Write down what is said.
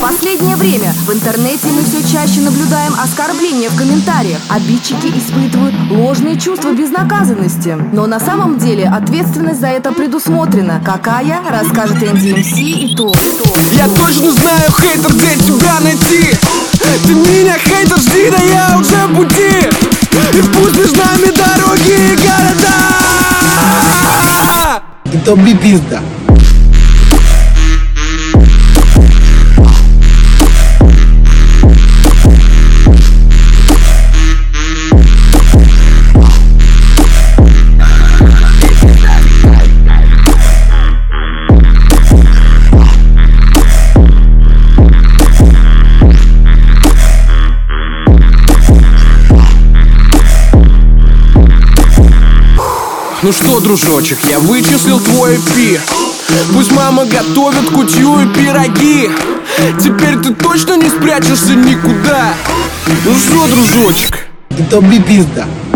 последнее время в интернете мы все чаще наблюдаем оскорбления в комментариях. Обидчики испытывают ложные чувства безнаказанности. Но на самом деле ответственность за это предусмотрена. Какая, расскажет NDMC и то. Я точно знаю, хейтер, где тебя найти. Ты меня, хейтер, жди, да я уже в пути. И пусть между нами дороги и города. И тобі пізда. Ну что, дружочек, я вычислил твой IP. Пусть мама готовит кутью и пироги. Теперь ты точно не спрячешься никуда. Ну что, дружочек? І тобі пізда.